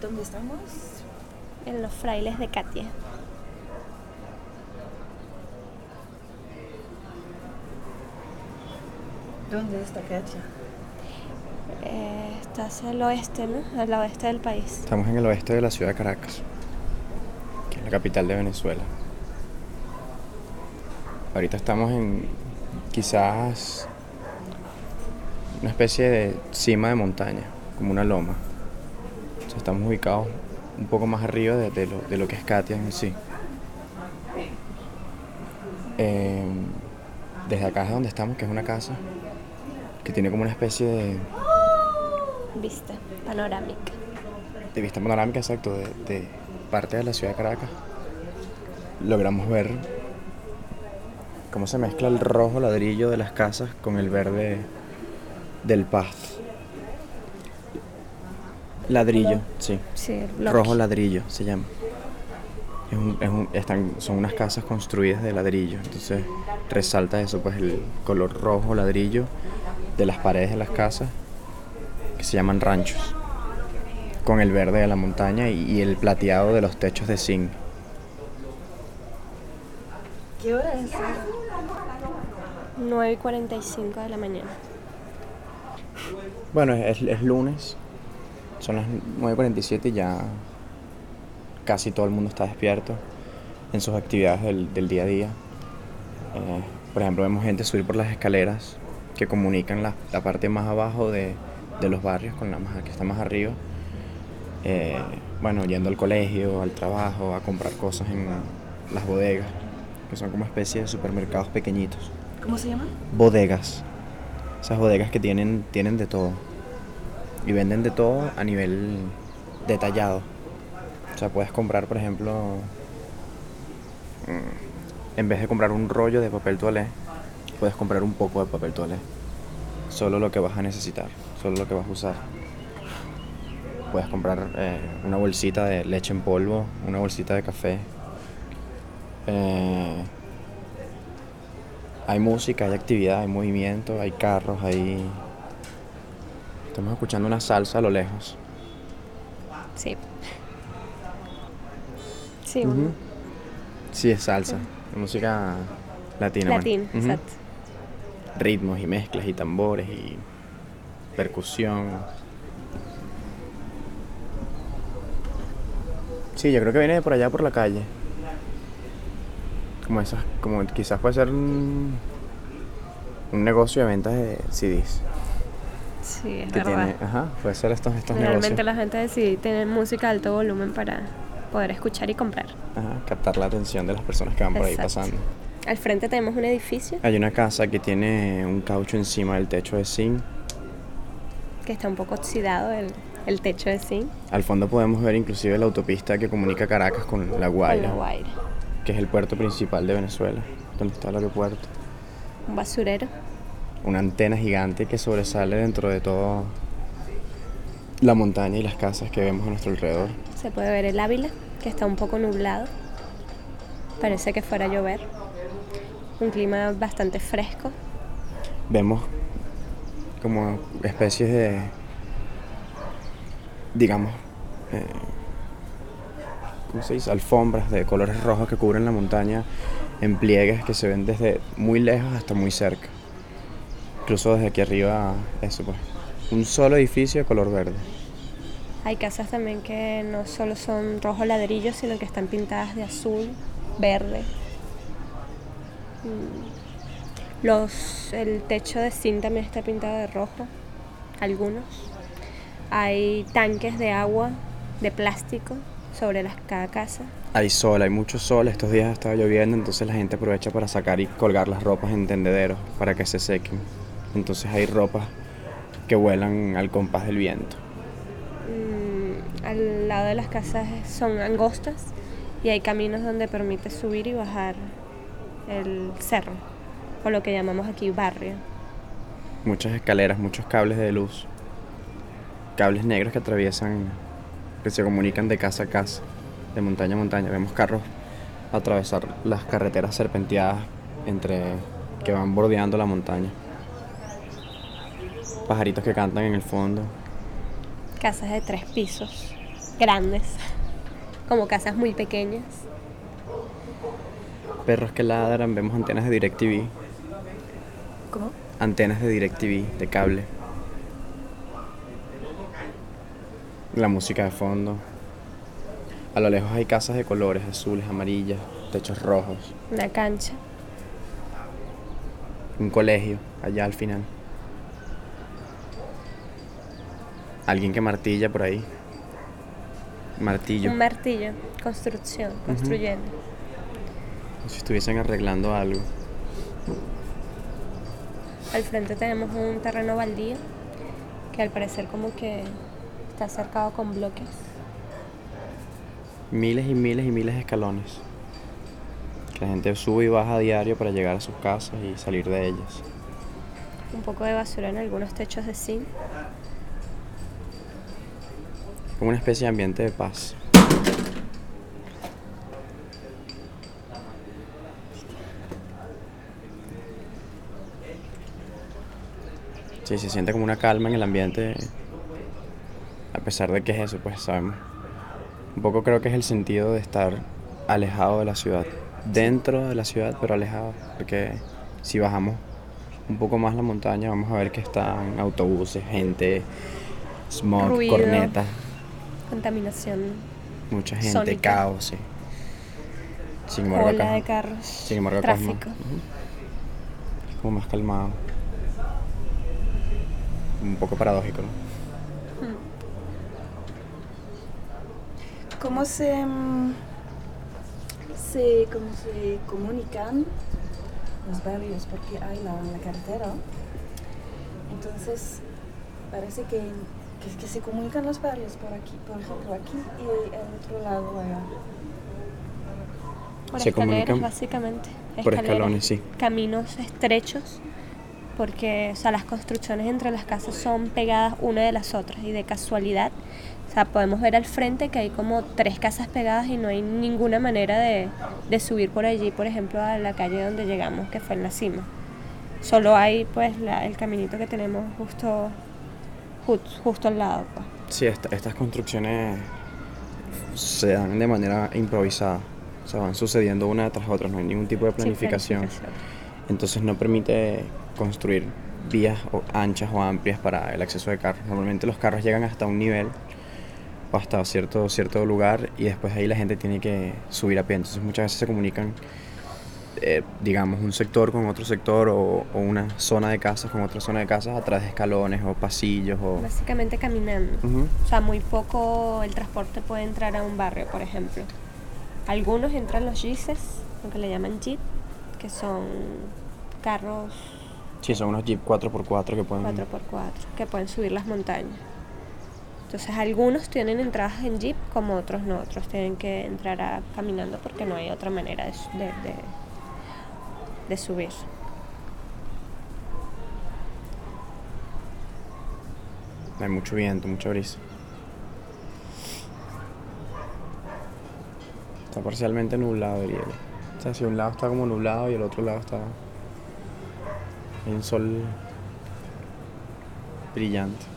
¿Dónde estamos? En Los Frailes de Catia. ¿Dónde está Katia? Estás al oeste, ¿no? Al oeste del país. Estamos en el oeste de la ciudad de Caracas, que es la capital de Venezuela. Ahorita estamos en quizás una especie de cima de montaña, como una loma. O sea, estamos ubicados un poco más arriba de lo que es Catia en sí. Desde acá es donde estamos, que es una casa que tiene como una especie Vista panorámica. de vista panorámica, exacto, de parte de la ciudad de Caracas. Logramos ver cómo se mezcla el rojo ladrillo de las casas con el verde del pasto. Ladrillo, sí. Sí, el bloque. Rojo ladrillo se llama. Son unas casas construidas de ladrillo, entonces resalta eso, pues el color rojo ladrillo de las paredes de las casas, que se llaman ranchos, con el verde de la montaña y el plateado de los techos de zinc. ¿Qué hora es? 9:45 de la mañana. Bueno, es lunes, son las 9:47 y ya casi todo el mundo está despierto en sus actividades del día a día. Por ejemplo, vemos gente subir por las escaleras que comunican la parte más abajo de los barrios con la que está más arriba. Bueno, yendo al colegio, al trabajo, a comprar cosas en las bodegas, que son como especie de supermercados pequeñitos. ¿Cómo se llama? Bodegas. Esas bodegas que tienen de todo. Y venden de todo a nivel detallado. O sea, puedes comprar, por ejemplo, en vez de comprar un rollo de papel toalé, puedes comprar un poco de papel toalé. Solo lo que vas a necesitar, solo lo que vas a usar. Puedes comprar una bolsita de leche en polvo, una bolsita de café. Hay música, hay actividad, hay movimiento, hay carros, Estamos escuchando una salsa a lo lejos. Sí. Sí, Ujú. Sí, es salsa, música latina. latín, Bueno. Ujú. exacto. Ritmos y mezclas y tambores y percusión. Sí, yo creo que viene de por allá por la calle. Como quizás puede ser un negocio de ventas de CDs. Sí, es Que verdad. puede ser estos Realmente negocios. la gente decide tener música de alto volumen para poder escuchar y comprar. Captar la atención de las personas que van por ahí Exacto. pasando. Al frente tenemos un edificio Hay una casa que tiene un caucho encima del techo de zinc. que está un poco oxidado, el techo de zinc. Al fondo podemos ver inclusive la autopista que comunica Caracas con La Con Guaira, La Guaira. que es el puerto principal de Venezuela, donde está el aeropuerto. Un basurero. Una antena gigante que sobresale dentro de toda la montaña y las casas que vemos a nuestro alrededor. Se puede ver el Ávila, que está un poco nublado. Parece que fuera a llover. Un clima bastante fresco. Vemos como especies de, digamos, ¿cómo se dice? Alfombras de colores rojos que cubren la montaña en pliegues que se ven desde muy lejos hasta muy cerca. Incluso desde aquí arriba, eso pues, un solo edificio de color verde. Hay casas también que no solo son rojo ladrillo, sino que están pintadas de azul, verde. El techo de zinc también está pintado de rojo, algunos. Hay tanques de agua, de plástico, sobre cada casa. Hay sol, hay mucho sol, estos días estaba lloviendo, entonces la gente aprovecha para sacar y colgar las ropas en tendederos para que se sequen. Entonces hay ropas que vuelan al compás del viento. Al lado de las casas son angostas y hay caminos donde permite subir y bajar el cerro, o lo que llamamos aquí barrio. Muchas escaleras, muchos cables de luz, cables negros que atraviesan, que se comunican de casa a casa, de montaña a montaña. Vemos carros atravesar las carreteras serpenteadas que van bordeando la montaña. Pajaritos que cantan en el fondo. Casas de 3 pisos. grandes, como casas muy pequeñas. Perros que ladran, vemos antenas de DirecTV, ¿Cómo? antenas de DirecTV, de cable. La música de fondo. A lo lejos hay casas de colores, azules, amarillas, techos rojos. Una cancha. Un colegio, allá al final. Alguien que martilla por ahí. Martillo. Un martillo. Construcción. Construyendo. Como si estuviesen arreglando algo. Al frente tenemos un terreno baldío que al parecer como que está cercado con bloques. Miles y miles y miles de escalones. Que la gente sube y baja a diario para llegar a sus casas y salir de ellas. Un poco de basura en algunos techos de zinc. Como una especie de ambiente de paz. Sí, se siente como una calma en el ambiente, a pesar de que es eso, pues sabemos. Un poco creo que es el sentido de estar alejado de la ciudad, dentro de la ciudad, pero alejado, porque si bajamos un poco más la montaña vamos a ver que están autobuses, gente, smog, Ruido. cornetas, Contaminación. mucha gente, Sónica. caos, sí. Sin embargo, Ola acá- de carros. sin embargo, acá es más- Tráfico. es como más calmado. Un poco paradójico, ¿no? ¿Cómo cómo se comunican los barrios? Porque hay la carretera. Entonces, parece que se comunican los barrios por aquí, por ejemplo, aquí y el otro lado allá. Por Se escaleras, comunican básicamente. por escalones, sí. Caminos estrechos, porque o sea, las construcciones entre las casas son pegadas una de las otras y de casualidad, o sea, podemos ver al frente que hay como 3 casas pegadas y no hay ninguna manera de subir por allí, por ejemplo, a la calle donde llegamos, que fue en la cima. Solo hay pues el caminito que tenemos justo al lado, pues. Sí, estas construcciones se dan de manera improvisada. O sea, van sucediendo una tras otra, no hay ningún tipo de Sin planificación. Entonces no permite construir vías anchas o amplias para el acceso de carros. Normalmente los carros llegan hasta un nivel o hasta cierto lugar y después de ahí la gente tiene que subir a pie. Entonces muchas veces se comunican, digamos, un sector con otro sector o una zona de casas con otra zona de casas a través de escalones o pasillos o... Básicamente caminando. Ujú. O sea, muy poco el transporte puede entrar a un barrio, por ejemplo. Algunos entran los jeeps, lo que le llaman jeep, que son carros Sí, son unos Jeep 4x4 que pueden... 4x4 que pueden subir las montañas. Entonces algunos tienen entradas en jeep, como otros no. Otros tienen que entrar caminando porque no hay otra manera de subir. Hay mucho viento, mucha brisa. Está parcialmente nublado, diría yo. O sea, si un lado está como nublado y el otro lado está... Hay un sol brillante.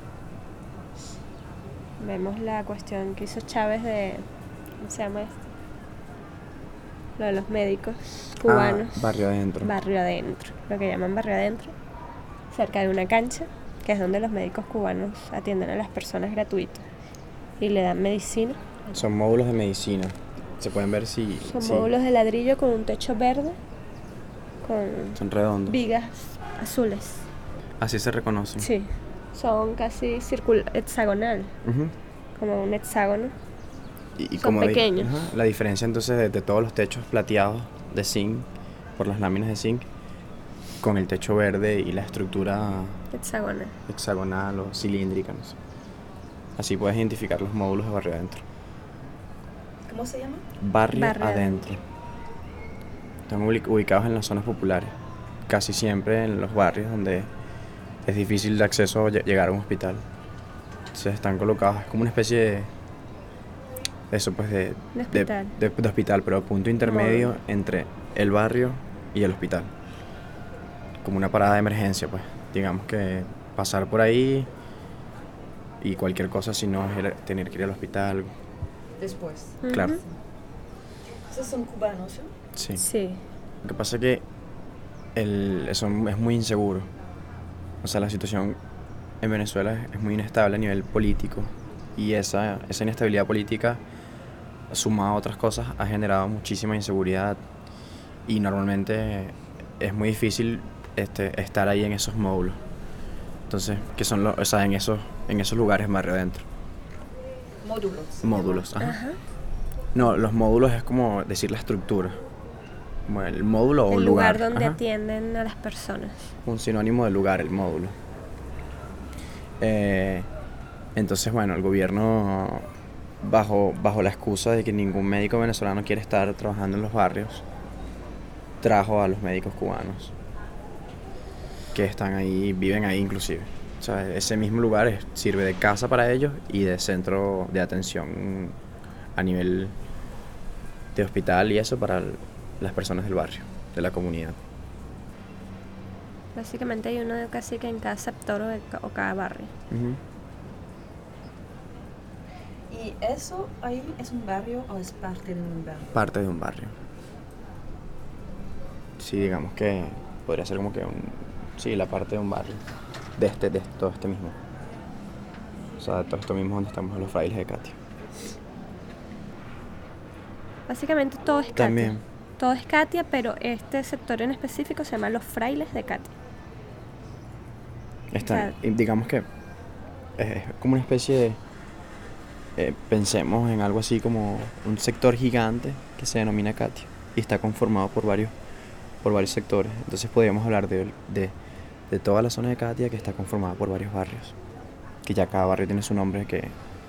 Vemos la cuestión que hizo Chávez de... ¿Cómo se llama esto? Lo de los médicos cubanos. Barrio adentro. Barrio adentro, lo que llaman barrio adentro, cerca de una cancha, que es donde los médicos cubanos atienden a las personas gratuitas y le dan medicina. Son módulos de medicina. Se pueden ver si... Son si módulos de ladrillo con un techo verde, con son redondos. vigas azules. Así se reconocen. Sí, son casi hexagonal, Ujú. como un hexágono. Y Son como pequeños. La diferencia entonces de todos los techos plateados de zinc, por las láminas de zinc, con el techo verde y la estructura Hexagonal. hexagonal o cilíndrica, no sé. Así puedes identificar los módulos de barrio adentro. ¿Cómo se llama? Barrio Barrio adentro. Están ubicados en las zonas populares, casi siempre en los barrios donde es difícil de acceso llegar a un hospital. Entonces están colocados, es como una especie de eso, pues De hospital. de hospital, pero punto intermedio Módulo. entre el barrio y el hospital. Como una parada de emergencia, pues. Digamos que pasar por ahí y cualquier cosa, si no es tener que ir al hospital. Después. Claro, Esos son cubanos, ¿sí? sí. Sí. Lo que pasa es que eso es muy inseguro. O sea, la situación en Venezuela es muy inestable a nivel político y esa inestabilidad política, sumada a otras cosas, ha generado muchísima inseguridad y normalmente es muy difícil estar ahí en esos módulos. Entonces, que son o sea, en esos lugares barrio adentro. Módulos, ajá. Ajá. No, los módulos es como decir la estructura. Como el módulo o El lugar donde ajá. atienden a las personas. Un sinónimo de lugar, el módulo. Entonces, bueno, el gobierno, bajo la excusa de que ningún médico venezolano quiere estar trabajando en los barrios, trajo a los médicos cubanos que están ahí, viven ahí inclusive. O sea, ese mismo lugar sirve de casa para ellos y de centro de atención a nivel de hospital y eso para las personas del barrio, de la comunidad. Básicamente hay uno casi que en cada sector o cada barrio. Uh-huh. ¿Y eso ahí es un barrio o es parte de un barrio? Parte de un barrio. Sí, digamos que podría ser como que sí, la parte de un barrio. De todo este mismo. O sea, de todo esto mismo donde estamos en los Frailes de Catia. Básicamente todo es Catia. También. Todo es Catia, pero este sector en específico se llama Los Frailes de Catia. Y digamos que es como una especie de... pensemos en algo así como un sector gigante que se denomina Catia y está conformado por varios sectores. Entonces podríamos hablar de toda la zona de Catia, que está conformada por varios barrios, que ya cada barrio tiene su nombre, que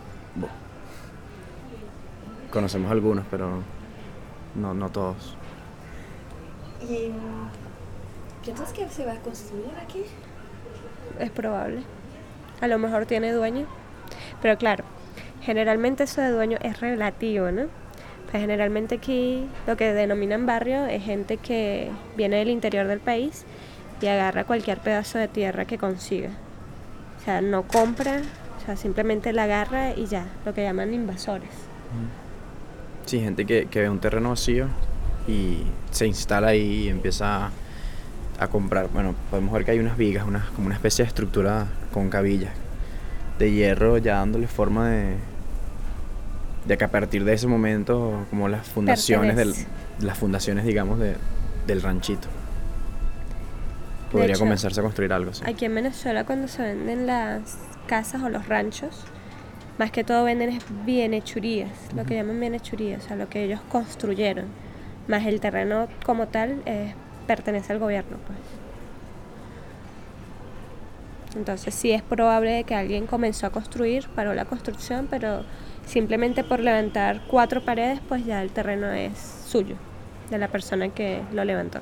conocemos algunos, pero no todos. ¿Y piensas que se va a construir aquí? Es probable. A lo mejor tiene dueño. Pero claro, generalmente eso de dueño es relativo, ¿no? Pues generalmente aquí lo que denominan barrio es gente que viene del interior del país y agarra cualquier pedazo de tierra que consiga. O sea, no compra, o sea, simplemente la agarra y ya, lo que llaman invasores. Sí, gente que ve un terreno vacío y se instala ahí y empieza a comprar. Bueno, podemos ver que hay unas vigas, como una especie de estructura con cabillas de hierro, ya dándole forma de que a partir de ese momento, como las fundaciones digamos, del ranchito, podría comenzarse a construir algo así. Aquí en Venezuela, cuando se venden las casas o los ranchos, más que todo venden es bienhechurías, lo que llaman bienhechurías, o sea, lo que ellos construyeron, más el terreno como tal pertenece al gobierno, pues. Entonces sí es probable que alguien comenzó a construir, paró la construcción, pero simplemente por levantar 4 paredes, pues ya el terreno es suyo, de la persona que lo levantó.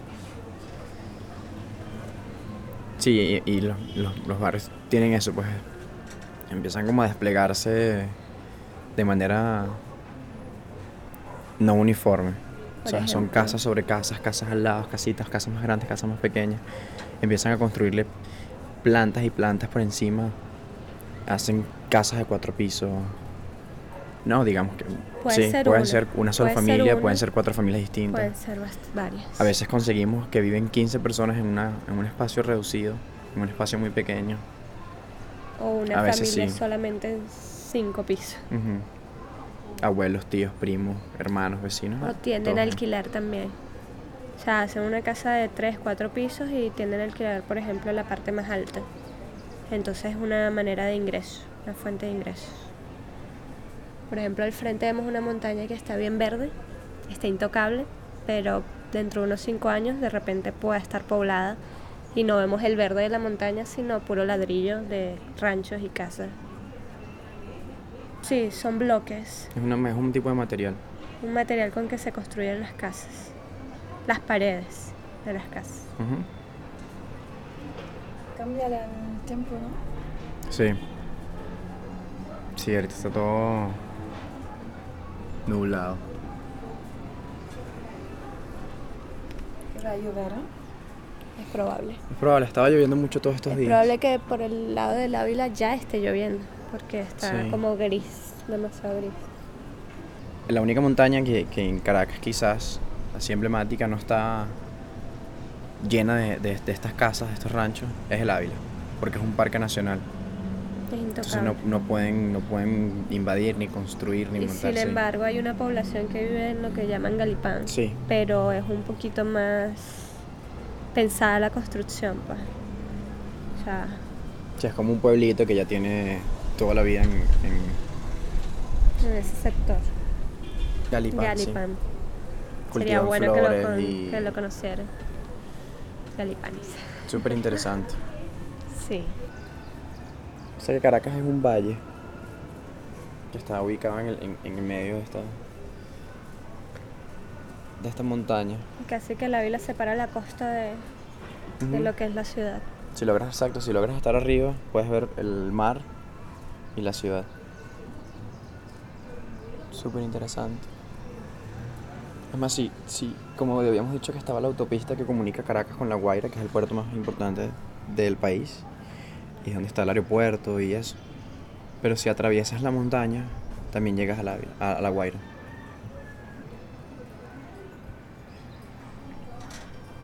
Sí, y los barrios tienen eso, pues empiezan como a desplegarse de manera no uniforme. O sea, son casas sobre casas, casas al lado, casitas, casas más grandes, casas más pequeñas. Empiezan a construirle plantas y plantas por encima. Hacen casas de 4 pisos. No, digamos que pueden ser una sola familia, pueden ser 4 familias distintas. Pueden ser varias. A veces conseguimos que viven 15 personas en un espacio reducido, en un espacio muy pequeño. O una familia solamente en 5 pisos. Abuelos, tíos, primos, hermanos, vecinos. O tienden a alquilar también. O sea, hacen una casa de 3, 4 pisos y tienden a alquilar, por ejemplo, la parte más alta. Entonces es una manera de ingreso, una fuente de ingresos. Por ejemplo, al frente vemos una montaña que está bien verde, está intocable, pero dentro de unos 5 años de repente puede estar poblada y no vemos el verde de la montaña, sino puro ladrillo de ranchos y casas. Sí, son bloques. Es un tipo de material. Un material con que se construyen las casas, las paredes de las casas. Cambia el tiempo, ¿no? Sí. Sí, ahorita está todo nublado. ¿Va a llover? Es probable. Es probable, estaba lloviendo mucho todos estos días. Es probable que por el lado del Ávila ya esté lloviendo. porque está Sí. como gris, demasiado gris. La única montaña que en Caracas quizás, así emblemática, no está llena de estas casas, de estos ranchos, es el Ávila, porque es un parque nacional. Es Entonces intocable. no pueden invadir, ni construir, ni Y montarse. sin embargo hay una población que vive en lo que llaman Galipán, Sí. pero es un poquito más pensada la construcción, pues. O sea, O sea, es como un pueblito que ya tiene toda la vida en en ese sector. Galipán, sí. Galipán. Sería Cultivan bueno flores que lo conocieran. Galipanes. Súper interesante. Sí. O sea que Caracas es un valle que está ubicado en el medio de esta montaña. Casi que la vila separa la costa de Ujú. lo que es la ciudad. Si logras estar arriba, puedes ver el mar y la ciudad. Súper interesante. Es más, sí, como habíamos dicho que estaba la autopista que comunica Caracas con La Guaira, que es el puerto más importante del país, y es donde está el aeropuerto y eso. Pero si atraviesas la montaña, también llegas a La Guaira.